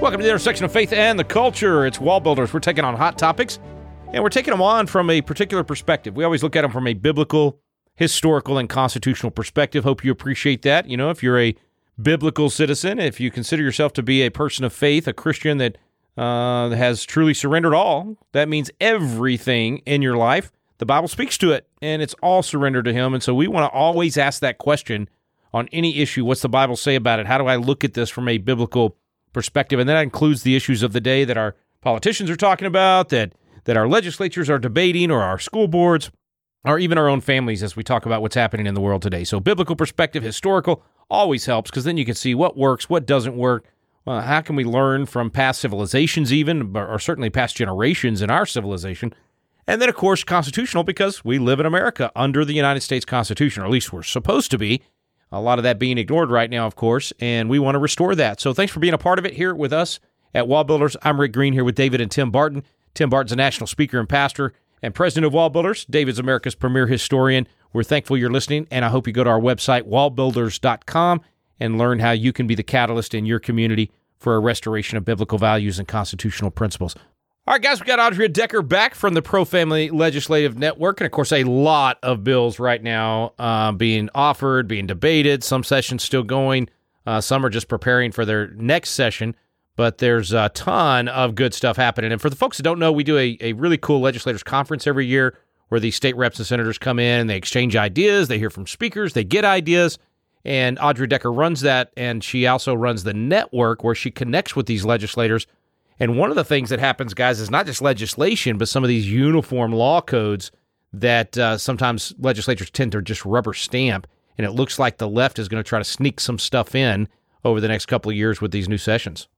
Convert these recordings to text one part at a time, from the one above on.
Welcome to the intersection of faith and the culture. It's Wall Builders. We're taking on hot topics, and we're taking them on from a particular perspective. We always look at them from a biblical, historical, and constitutional perspective. Hope you appreciate that. You know, if you're a biblical citizen, if you consider yourself to be a person of faith, a Christian that has truly surrendered all, that means everything in your life, the Bible speaks to it, and it's all surrendered to Him. And so we want to always ask that question on any issue. What's the Bible say about it? How do I look at this from a biblical perspective? And that includes the issues of the day that our politicians are talking about, that our legislatures are debating, or our school boards, or even our own families as we talk about what's happening in the world today. So biblical perspective, historical, always helps, because then you can see what works, what doesn't work. How can we learn from past civilizations even, or certainly past generations in our civilization? And then, of course, constitutional, because we live in America under the United States Constitution, or at least we're supposed to be. A lot of that being ignored right now, of course, and we want to restore that. So thanks for being a part of it here with us at Wall Builders. I'm Rick Green here with David and Tim Barton. Tim Barton's a national speaker and pastor and president of Wall Builders. David's America's premier historian. We're thankful you're listening, and I hope you go to our website, wallbuilders.com, and learn how you can be the catalyst in your community for a restoration of biblical values and constitutional principles. All right, guys, we got Andrea Decker back from the Pro-Family Legislative Network, and of course, a lot of bills right now being offered, being debated, some sessions still going, some are just preparing for their next session, but there's a ton of good stuff happening. And for the folks that don't know, we do a really cool legislators conference every year where these state reps and senators come in, they exchange ideas, they hear from speakers, they get ideas, and Andrea Decker runs that, and she also runs the network where she connects with these legislators. And one of the things that happens, guys, is not just legislation, but some of these uniform law codes that sometimes legislatures tend to just rubber stamp, and it looks like the left is going to try to sneak some stuff in over the next couple of years with these new sessions.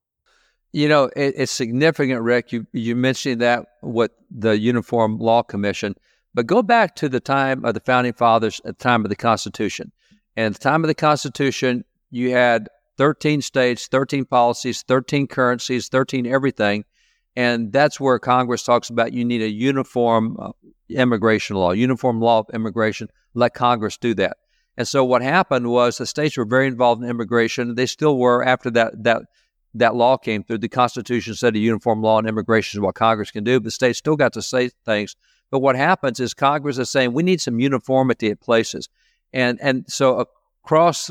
You know, it's significant, Rick. You mentioned that with the Uniform Law Commission, but go back to the time of the Founding Fathers, at the time of the Constitution. And at the time of the Constitution, you had 13 states, 13 policies, 13 currencies, 13 everything. And that's where Congress talks about you need a uniform immigration law, uniform law of immigration. Let Congress do that. And so what happened was the states were very involved in immigration. They still were after that law came through. The Constitution said a uniform law on immigration is what Congress can do, but the states still got to say things. But what happens is Congress is saying we need some uniformity at places. And so across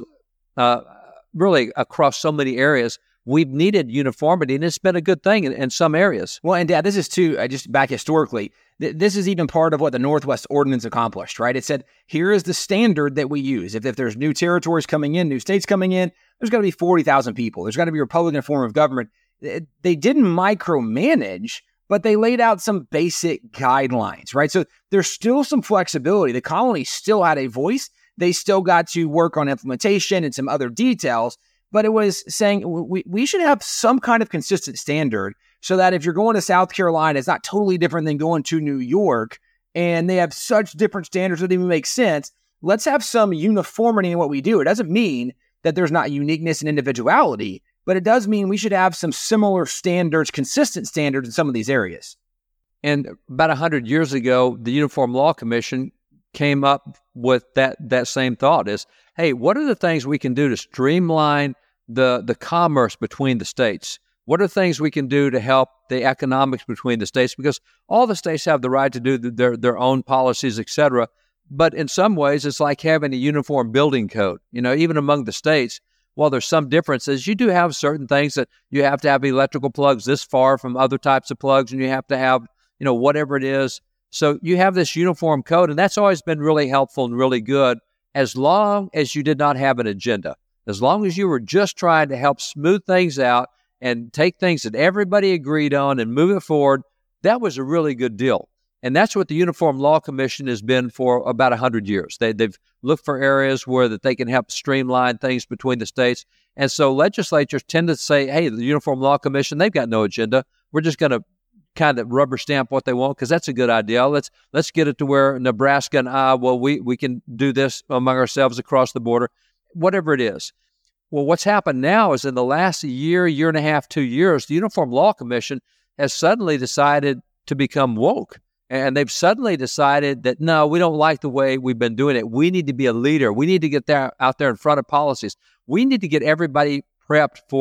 so many areas, we've needed uniformity, and it's been a good thing in some areas. Well, and Dad, this is too, just back historically, this is even part of what the Northwest Ordinance accomplished, right? It said, here is the standard that we use. If there's new territories coming in, new states coming in, there's got to be 40,000 people. There's got to be a Republican form of government. They didn't micromanage, but they laid out some basic guidelines, right? So there's still some flexibility. The colonies still had a voice. They still got to work on implementation and some other details, but it was saying we should have some kind of consistent standard so that if you're going to South Carolina, it's not totally different than going to New York, and they have such different standards that even make sense. Let's have some uniformity in what we do. It doesn't mean that there's not uniqueness and individuality, but it does mean we should have some similar standards, consistent standards in some of these areas. And about 100 years ago, the Uniform Law Commission came up with that same thought is, hey, what are the things we can do to streamline the commerce between the states? What are things we can do to help the economics between the states? Because all the states have the right to do their own policies, et cetera. But in some ways, it's like having a uniform building code. You know, even among the states, while there's some differences, you do have certain things that you have to have electrical plugs this far from other types of plugs, and you have to have, whatever it is. So you have this uniform code, and that's always been really helpful and really good as long as you did not have an agenda. As long as you were just trying to help smooth things out and take things that everybody agreed on and move it forward, that was a really good deal. And that's what the Uniform Law Commission has been for about 100 years. They've looked for areas where that they can help streamline things between the states. And so legislatures tend to say, hey, the Uniform Law Commission, they've got no agenda. We're just going to kind of rubber stamp what they want because that's a good idea. Let's get it to where Nebraska and Iowa, we can do this among ourselves across the border, whatever it is. Well, what's happened now is in the last year and a half, 2 years, the Uniform Law Commission has suddenly decided to become woke. And they've suddenly decided that, no, we don't like the way we've been doing it. We need to be a leader. We need to get out there in front of policies. We need to get everybody prepped for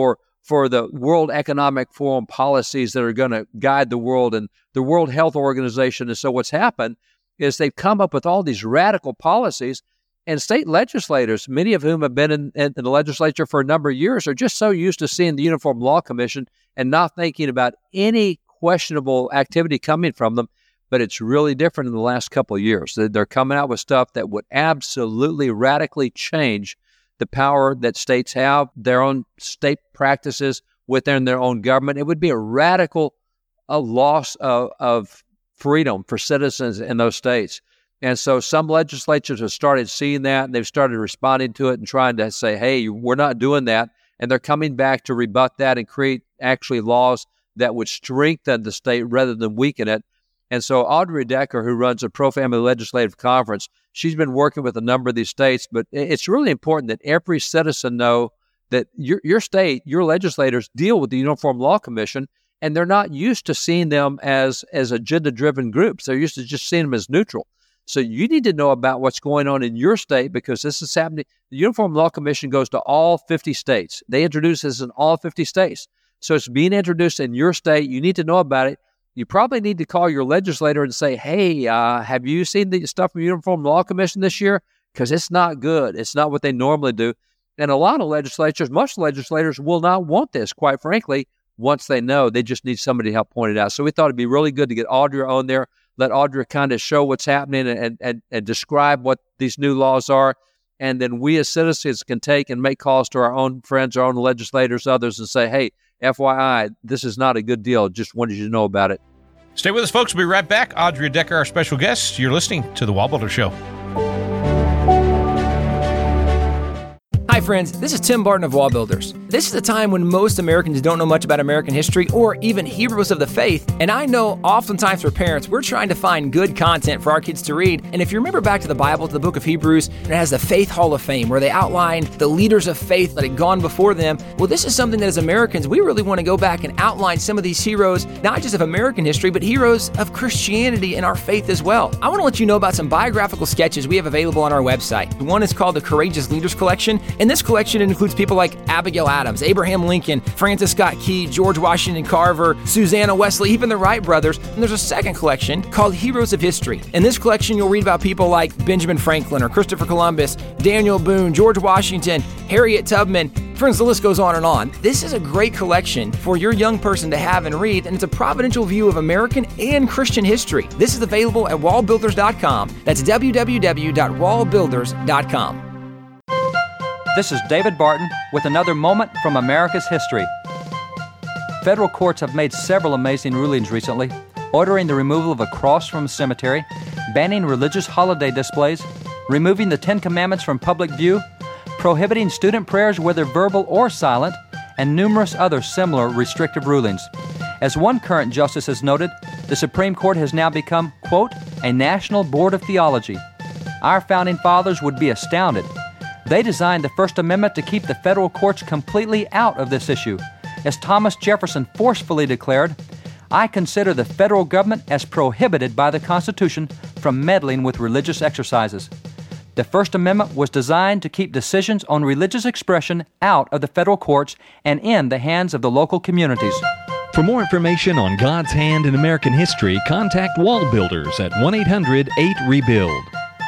for the World Economic Forum policies that are going to guide the world and the World Health Organization. And so what's happened is they've come up with all these radical policies, and state legislators, many of whom have been in the legislature for a number of years, are just so used to seeing the Uniform Law Commission and not thinking about any questionable activity coming from them. But it's really different in the last couple of years. They're coming out with stuff that would absolutely radically change the power that states have, their own state practices within their own government. It would be a radical loss of freedom for citizens in those states. And so some legislatures have started seeing that, and they've started responding to it and trying to say, hey, we're not doing that. And they're coming back to rebut that and create actually laws that would strengthen the state rather than weaken it. And so Audrey Decker, who runs a pro-family legislative conference, she's been working with a number of these states, but it's really important that every citizen know that your state, your legislators deal with the Uniform Law Commission, and they're not used to seeing them as agenda-driven groups. They're used to just seeing them as neutral. So you need to know about what's going on in your state, because this is happening. The Uniform Law Commission goes to all 50 states. They introduce this in all 50 states. So it's being introduced in your state. You need to know about it. You probably need to call your legislator and say, hey, have you seen the stuff from the Uniform Law Commission this year? Because it's not good. It's not what they normally do. And a lot of legislatures, most legislators will not want this, quite frankly, once they know. They just need somebody to help point it out. So we thought it'd be really good to get Audrey on there, let Audrey kind of show what's happening and describe what these new laws are. And then we as citizens can take and make calls to our own friends, our own legislators, others, and say, hey, FYI, this is not a good deal. Just wanted you to know about it. Stay with us, folks. We'll be right back. Audrey Decker, our special guest. You're listening to The Wallbuilder Show. Hi friends, this is Tim Barton of Wall Builders. This is a time when most Americans don't know much about American history or even heroes of the faith, and I know oftentimes for parents, we're trying to find good content for our kids to read. And if you remember back to the Bible, to the book of Hebrews, it has the Faith Hall of Fame where they outlined the leaders of faith that had gone before them. Well, this is something that as Americans, we really want to go back and outline some of these heroes, not just of American history, but heroes of Christianity and our faith as well. I want to let you know about some biographical sketches we have available on our website. One is called the Courageous Leaders Collection, and this collection includes people like Abigail Adams, Abraham Lincoln, Francis Scott Key, George Washington Carver, Susanna Wesley, even the Wright brothers. And there's a second collection called Heroes of History. In this collection, you'll read about people like Benjamin Franklin or Christopher Columbus, Daniel Boone, George Washington, Harriet Tubman. Friends, the list goes on and on. This is a great collection for your young person to have and read, and it's a providential view of American and Christian history. This is available at wallbuilders.com. That's www.wallbuilders.com. This is David Barton with another moment from America's history. Federal courts have made several amazing rulings recently, ordering the removal of a cross from a cemetery, banning religious holiday displays, removing the Ten Commandments from public view, prohibiting student prayers whether verbal or silent, and numerous other similar restrictive rulings. As one current justice has noted, the Supreme Court has now become, quote, a national board of theology. Our founding fathers would be astounded. They designed the First Amendment to keep the federal courts completely out of this issue. As Thomas Jefferson forcefully declared, I consider the federal government as prohibited by the Constitution from meddling with religious exercises. The First Amendment was designed to keep decisions on religious expression out of the federal courts and in the hands of the local communities. For more information on God's hand in American history, contact Wall Builders at 1-800-8-REBUILD.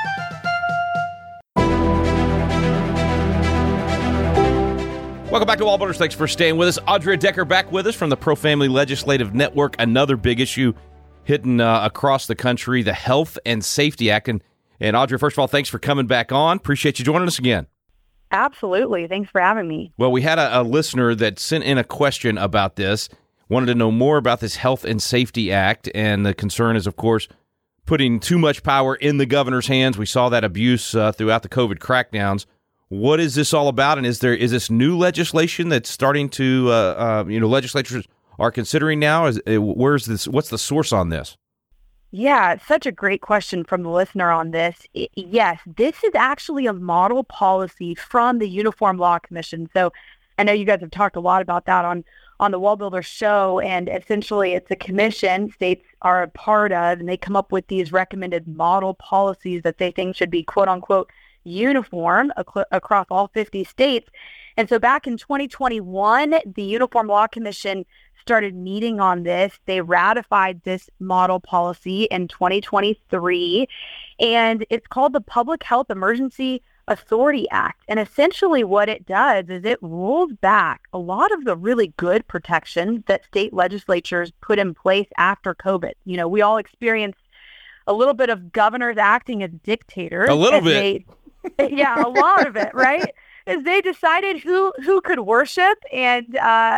Welcome back to Wall Builders. Thanks for staying with us. Audrey Decker back with us from the Pro-Family Legislative Network. Another big issue hitting across the country, the Health and Safety Act. And Audrey, first of all, thanks for coming back on. Appreciate you joining us again. Absolutely. Thanks for having me. Well, we had a listener that sent in a question about this, wanted to know more about this Health and Safety Act. And the concern is, of course, putting too much power in the governor's hands. We saw that abuse throughout the COVID crackdowns. What is this all about, and is this new legislation that's starting to legislatures are considering now? Where's this? What's the source on this? Yeah, it's such a great question from the listener on this. Yes, this is actually a model policy from the Uniform Law Commission. So I know you guys have talked a lot about that on the Wall Builder show, and essentially it's a commission states are a part of, and they come up with these recommended model policies that they think should be quote unquote uniform across all 50 states. And so back in 2021, the Uniform Law Commission started meeting on this. They ratified this model policy in 2023, and it's called the Public Health Emergency Authority Act. And essentially what it does is it rolls back a lot of the really good protections that state legislatures put in place after COVID. You know, we all experienced a little bit of governors acting as dictators. A little bit. Yeah, a lot of it, right? As they decided who could worship and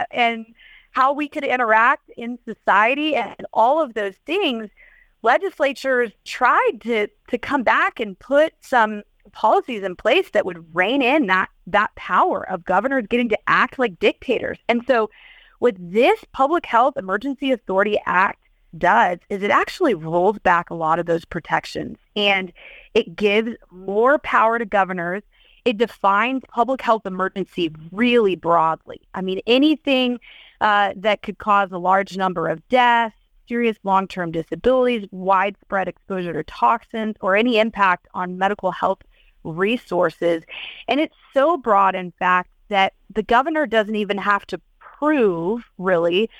how we could interact in society and all of those things. Legislatures tried to come back and put some policies in place that would rein in that power of governors getting to act like dictators. And so what this Public Health Emergency Authority Act does is it actually rolls back a lot of those protections, and it gives more power to governors. It defines public health emergency really broadly. I mean, anything that could cause a large number of deaths, serious long-term disabilities, widespread exposure to toxins, or any impact on medical health resources. And it's so broad, in fact, that the governor doesn't even have to prove, really,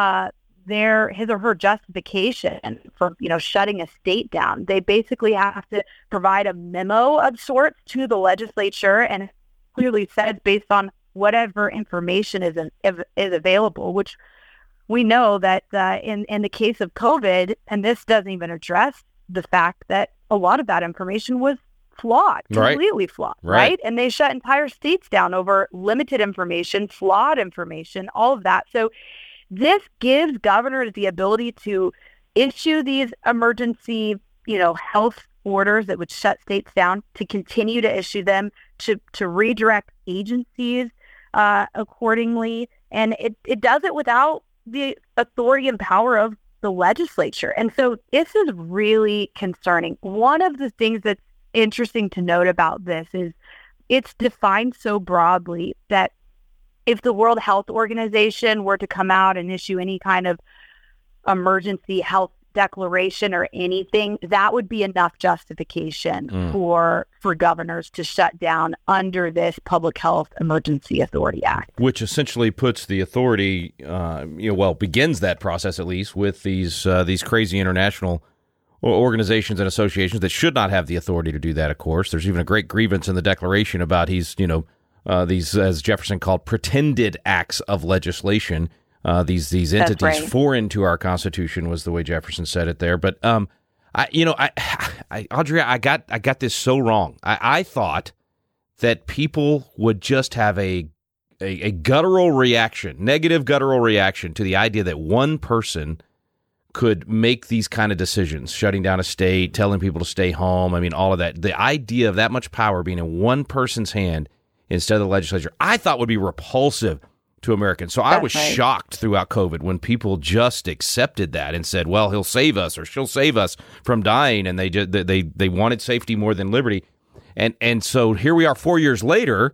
his or her justification for, shutting a state down. They basically have to provide a memo of sorts to the legislature, and it clearly says based on whatever information is available, which we know that in the case of COVID, and this doesn't even address the fact that a lot of that information was flawed, completely flawed, right? And they shut entire states down over limited information, flawed information, all of that. So this gives governors the ability to issue these emergency, health orders that would shut states down, to continue to issue them, to redirect agencies accordingly. And it does it without the authority and power of the legislature. And so this is really concerning. One of the things that's interesting to note about this is it's defined so broadly that if the World Health Organization were to come out and issue any kind of emergency health declaration or anything, that would be enough justification for governors to shut down under this Public Health Emergency Authority Act. Which essentially puts the authority, begins that process at least with these crazy international organizations and associations that should not have the authority to do that, of course. There's even a great grievance in the Declaration about these, as Jefferson called, pretended acts of legislation. These entities foreign to our Constitution was the way Jefferson said it there. But Audrey, I got this so wrong. I thought that people would just have a guttural reaction, negative guttural reaction to the idea that one person could make these kind of decisions, shutting down a state, telling people to stay home. I mean, all of that. The idea of that much power being in one person's hand instead of the legislature, I thought would be repulsive to Americans. So I was shocked throughout COVID when people just accepted that and said, well, he'll save us or she'll save us from dying. And they wanted safety more than liberty. And so here we are 4 years later,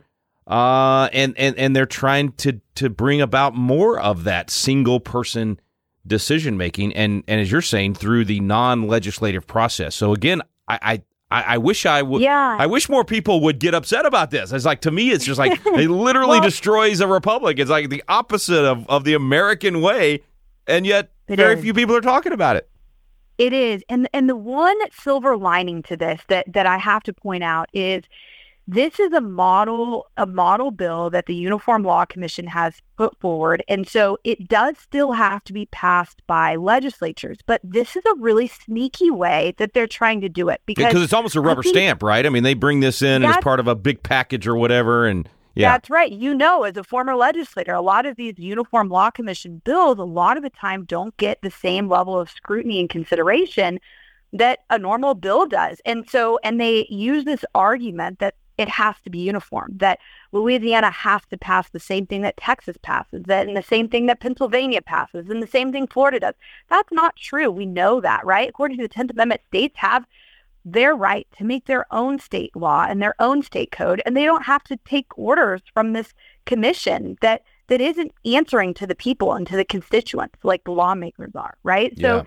and they're trying to bring about more of that single person decision making. And as you're saying, through the non-legislative process. So again, I wish I would. Yeah. I wish more people would get upset about this. It's like, to me, it's just like it literally destroys a republic. It's like the opposite of the American way, and yet very few people are talking about it. It is, and the one silver lining to this that I have to point out is this is a model bill that the Uniform Law Commission has put forward. And so it does still have to be passed by legislatures. But this is a really sneaky way that they're trying to do it. Because it's almost a rubber stamp, right? I mean, they bring this in as part of a big package or whatever. And yeah. That's right. As a former legislator, a lot of these Uniform Law Commission bills, a lot of the time don't get the same level of scrutiny and consideration that a normal bill does. And they use this argument that it has to be uniform, that Louisiana has to pass the same thing that Texas passes, and the same thing that Pennsylvania passes, and the same thing Florida does. That's not true. We know that, right? According to the 10th Amendment, states have their right to make their own state law and their own state code, and they don't have to take orders from this commission that isn't answering to the people and to the constituents like the lawmakers are, right? Yeah. So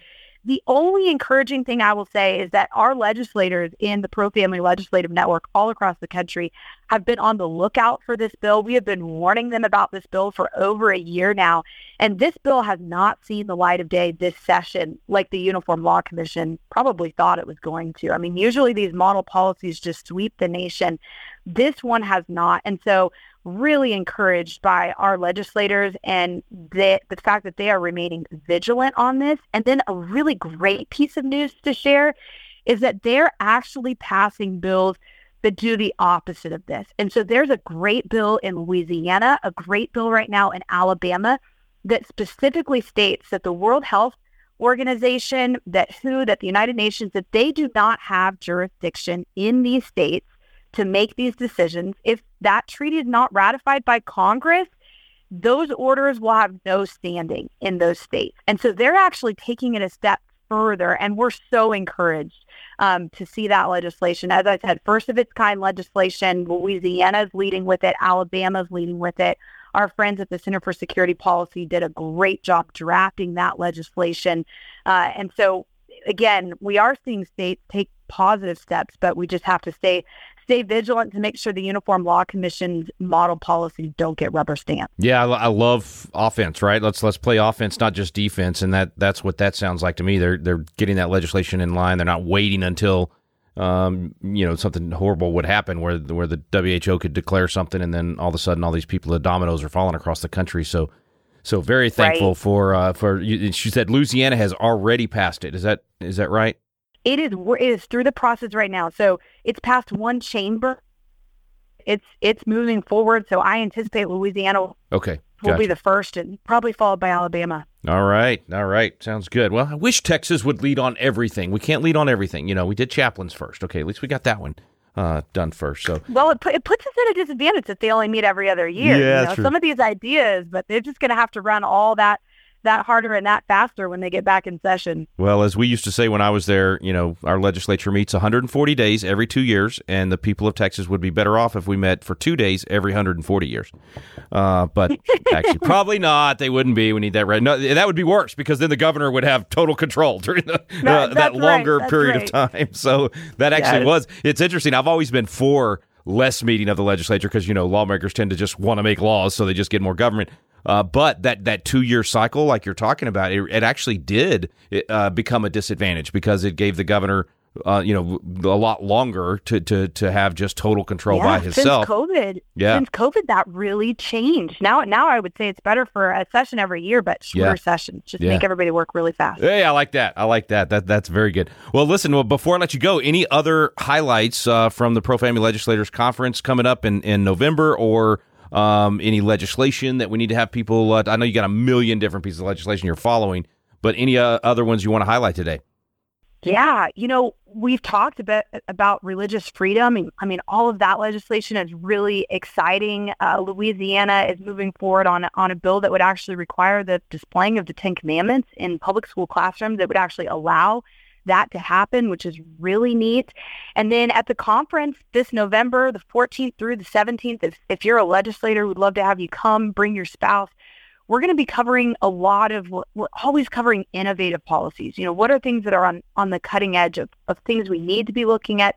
The only encouraging thing I will say is that our legislators in the pro-family legislative network all across the country have been on the lookout for this bill. We have been warning them about this bill for over a year now, and this bill has not seen the light of day this session like the Uniform Law Commission probably thought it was going to. I mean, usually these model policies just sweep the nation. This one has not, and so really encouraged by our legislators and the fact that they are remaining vigilant on this. And then a really great piece of news to share is that they're actually passing bills that do the opposite of this. And so there's a great bill in Louisiana, a great bill right now in Alabama that specifically states that the World Health Organization, that the United Nations, that they do not have jurisdiction in these states to make these decisions. If that treaty is not ratified by Congress, those orders will have no standing in those states. And so they're actually taking it a step further, and we're so encouraged to see that legislation. As I said, first of its kind legislation. Louisiana's leading with it. Alabama's leading with it. Our friends at the Center for Security Policy did a great job drafting that legislation. And so, again, we are seeing states take positive steps, but we just have to stay vigilant to make sure the Uniform Law Commission's model policies don't get rubber stamped. Yeah, I love offense, right? Let's play offense, not just defense, and that's what that sounds like to me. They're getting that legislation in line. They're not waiting until something horrible would happen where the WHO could declare something, and then all of a sudden all these people, the dominoes are falling across the country. So very thankful for you. She said Louisiana has already passed it. Is that right? It is through the process right now. So it's passed one chamber. It's moving forward. So I anticipate Louisiana will be the first, and probably followed by Alabama. All right. Sounds good. Well, I wish Texas would lead on everything. We can't lead on everything. We did chaplains first. Okay, at least we got that one done first. So well, it puts us at a disadvantage that they only meet every other year. Yeah, true. Some of these ideas, but they're just going to have to run all that harder and that faster when they get back in session. Well, as we used to say when I was there, our legislature meets 140 days every 2 years, and the people of Texas would be better off if we met for 2 days every 140 years. But actually, probably not. They wouldn't be. We need that right. No, that would be worse, because then the governor would have total control during that longer period of time. So that actually was. It's interesting. I've always been for less meeting of the legislature because, lawmakers tend to just want to make laws, so they just get more government. But that 2-year cycle, like you're talking about, it actually did become a disadvantage because it gave the governor, a lot longer to have just total control by himself. Since COVID, that really changed. Now I would say it's better for a session every year, but shorter sessions. Just make everybody work really fast. Hey, I like that. That's very good. Well, listen, before I let you go, any other highlights from the Pro-Family Legislators Conference coming up in November, or any legislation that we need to have people? I know you got a million different pieces of legislation you're following, but any other ones you want to highlight today? Yeah, we've talked a bit about religious freedom. I mean, all of that legislation is really exciting. Louisiana is moving forward on a bill that would actually require the displaying of the Ten Commandments in public school classrooms, that would actually allow that to happen, which is really neat. And then at the conference this November, the 14th through the 17th, if you're a legislator, we'd love to have you come, bring your spouse. We're going to be covering we're always covering innovative policies. What are things that are on the cutting edge of things we need to be looking at,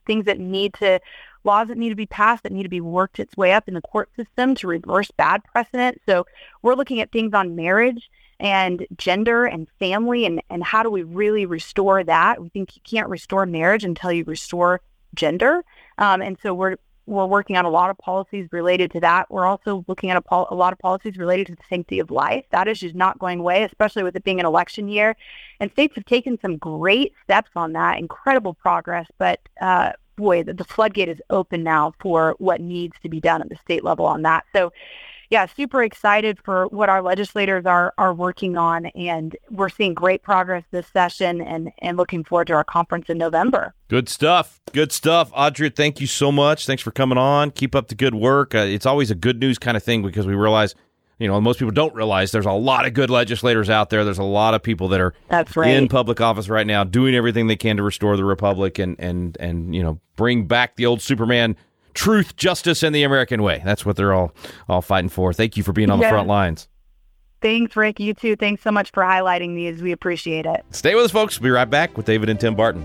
laws that need to be passed, that need to be worked its way up in the court system to reverse bad precedent. So we're looking at things on marriage and gender and family, and how do we really restore that? We think you can't restore marriage until you restore gender. And so we're working on a lot of policies related to that. We're also looking at a lot of policies related to the sanctity of life. That issue is not going away, especially with it being an election year. And states have taken some great steps on that, incredible progress. But the floodgate is open now for what needs to be done at the state level on that. So yeah, super excited for what our legislators are working on, and we're seeing great progress this session, and looking forward to our conference in November. Good stuff. Audra, thank you so much. Thanks for coming on. Keep up the good work. It's always a good news kind of thing, because we realize, most people don't realize there's a lot of good legislators out there. There's a lot of people that are in public office right now doing everything they can to restore the republic and bring back the old Superman truth, justice, and the American way. That's what they're all fighting for. Thank you for being on the front lines. Thanks, Rick. You too. Thanks so much for highlighting these. We appreciate it. Stay with us, folks. We'll be right back with David and Tim Barton.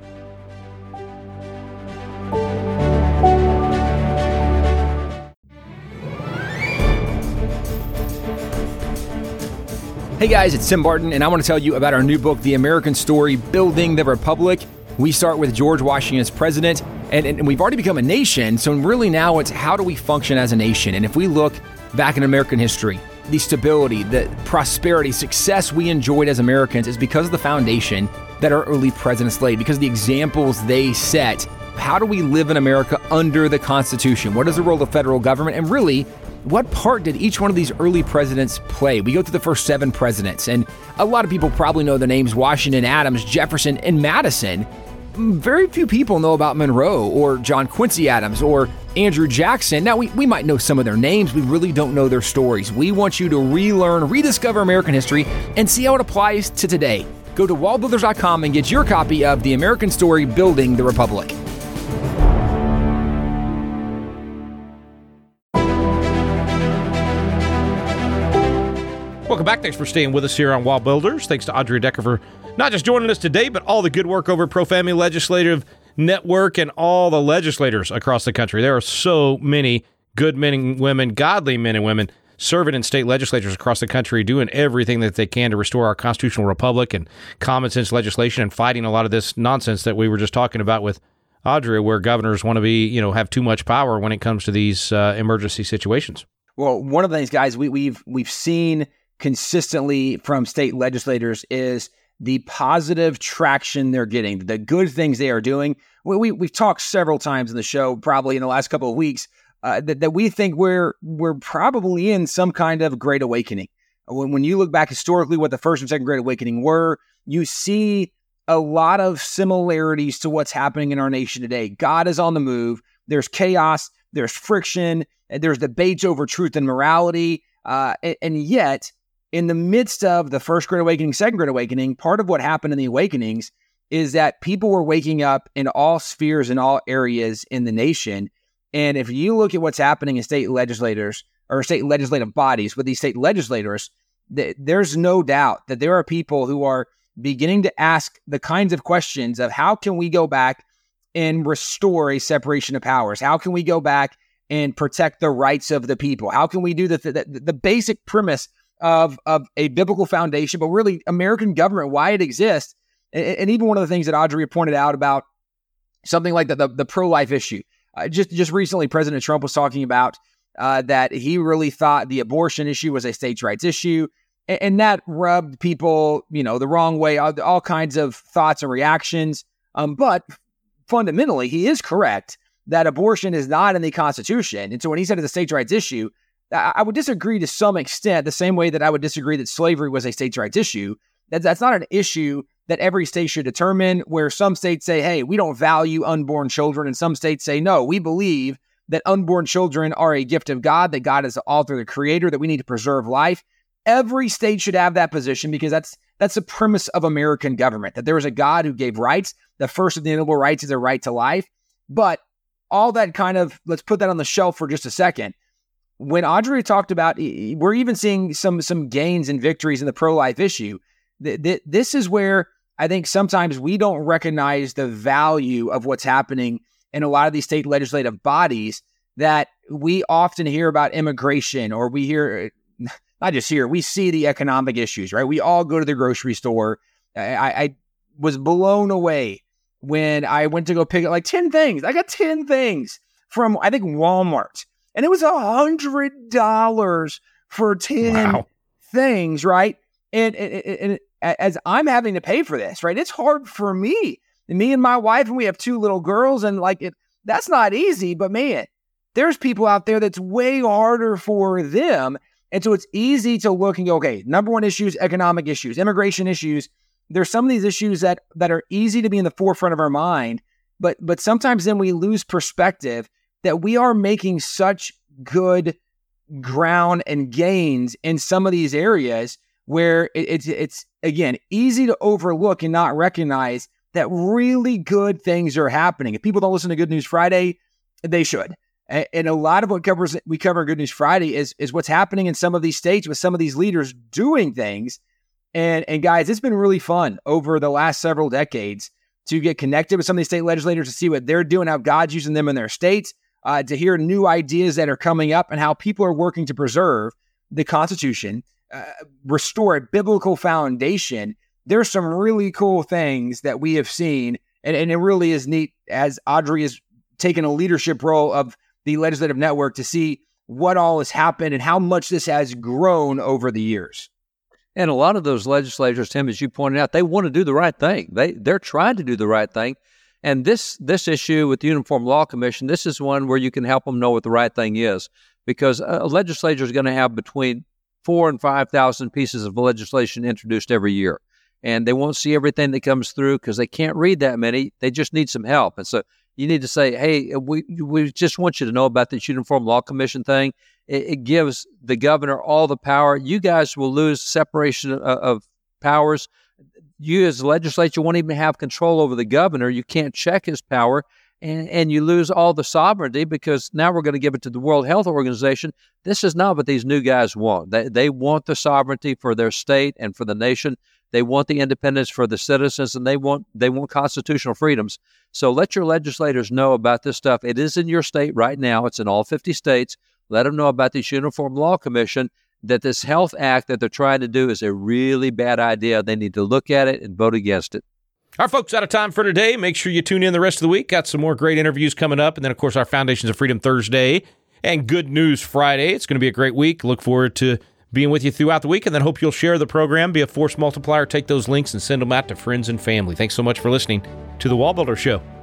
Hey guys, it's Tim Barton, and I want to tell you about our new book, The American Story, Building the Republic. We start with George Washington as president, and we've already become a nation, so really now it's how do we function as a nation? And if we look back in American history, the stability, the prosperity, success we enjoyed as Americans is because of the foundation that our early presidents laid, because of the examples they set. How do we live in America under the Constitution? What is the role of the federal government? And really, what part did each one of these early presidents play? We go through the first 7 presidents, and a lot of people probably know the names Washington, Adams, Jefferson, and Madison. Very few people know about Monroe or John Quincy Adams or Andrew Jackson. Now, we might know some of their names. We really don't know their stories. We want you to relearn, rediscover American history, and see how it applies to today. Go to wallbuilders.com and get your copy of The American Story, Building the Republic. Welcome back. Thanks for staying with us here on Wall Builders. Thanks to Audrey Decker for not just joining us today, but all the good work over at Pro Family Legislative Network and all the legislators across the country. There are so many good men and women, godly men and women, serving in state legislatures across the country, doing everything that they can to restore our constitutional republic and common sense legislation and fighting a lot of this nonsense that we were just talking about with Audrey, where governors want to be, have too much power when it comes to these emergency situations. Well, one of the things, guys, we've seen consistently from state legislators is the positive traction they're getting, the good things they are doing. We've talked several times in the show, probably in the last couple of weeks, that we think we're probably in some kind of great awakening. When you look back historically what the first and second Great Awakening were, you see a lot of similarities to what's happening in our nation today. God is on the move. There's chaos. There's friction. There's debates over truth and morality. And yet, in the midst of the first Great Awakening, second Great Awakening, part of what happened in the awakenings is that people were waking up in all spheres and all areas in the nation. And if you look at what's happening in state legislators or state legislative bodies with these state legislators, there's no doubt that there are people who are beginning to ask the kinds of questions of how can we go back and restore a separation of powers? How can we go back and protect the rights of the people? How can we do the basic premise of a biblical foundation, but really American government, why it exists? And even one of the things that Audrey pointed out about something like the pro-life issue. Just recently, President Trump was talking about that he really thought the abortion issue was a states' rights issue. And that rubbed people, the wrong way, all kinds of thoughts and reactions. But fundamentally, he is correct that abortion is not in the Constitution. And so when he said it's a states' rights issue, I would disagree to some extent, the same way that I would disagree that slavery was a states' rights issue. That's not an issue that every state should determine, where some states say, hey, we don't value unborn children, and some states say, no, we believe that unborn children are a gift of God, that God is the author, the creator, that we need to preserve life. Every state should have that position because that's the premise of American government, that there is a God who gave rights. The first of the inalienable rights is a right to life. But all that kind of, let's put that on the shelf for just a second. When Audrey talked about, we're even seeing some gains and victories in the pro-life issue. This is where I think sometimes we don't recognize the value of what's happening in a lot of these state legislative bodies, that we often hear about immigration, or we hear, not just here, we see the economic issues, right? We all go to the grocery store. I was blown away when I went to go pick up like 10 things. I got 10 things from, I think, Walmart. And it was $100 for 10 things, right? And as I'm having to pay for this, right? It's hard for me and my wife, and we have 2 little girls, and that's not easy. But man, there's people out there that's way harder for them. And so it's easy to look and go, okay, number one issues, economic issues, immigration issues. There's some of these issues that are easy to be in the forefront of our mind, but sometimes then we lose perspective that we are making such good ground and gains in some of these areas where it's again, easy to overlook and not recognize that really good things are happening. If people don't listen to Good News Friday, they should. And a lot of what we cover in Good News Friday is what's happening in some of these states with some of these leaders doing things. And guys, it's been really fun over the last several decades to get connected with some of these state legislators, to see what they're doing, how God's using them in their states, to hear new ideas that are coming up and how people are working to preserve the Constitution, restore a biblical foundation. There's some really cool things that we have seen, and it really is neat as Audrey has taken a leadership role of the Legislative Network to see what all has happened and how much this has grown over the years. And a lot of those legislators, Tim, as you pointed out, they want to do the right thing. They're trying to do the right thing. And this issue with the Uniform Law Commission, this is one where you can help them know what the right thing is, because a legislature is going to have between 4,000 and 5,000 pieces of legislation introduced every year. And they won't see everything that comes through because they can't read that many. They just need some help. And so you need to say, hey, we just want you to know about this Uniform Law Commission thing. It gives the governor all the power. You guys will lose separation of powers. You as the legislature won't even have control over the governor. You can't check his power, and you lose all the sovereignty, because now we're going to give it to the World Health Organization. This is not what these new guys want. They want the sovereignty for their state and for the nation. They want the independence for the citizens, and they want constitutional freedoms. So let your legislators know about this stuff. It is in your state right now. It's in all 50 states. Let them know about this Uniform Law Commission, that this health act that they're trying to do is a really bad idea. They need to look at it and vote against it. Our folks, out of time for today. Make sure you tune in the rest of the week. Got some more great interviews coming up. And then, of course, our Foundations of Freedom Thursday and Good News Friday. It's going to be a great week. Look forward to being with you throughout the week, and then hope you'll share the program, be a force multiplier, take those links and send them out to friends and family. Thanks so much for listening to The Wall Builder Show.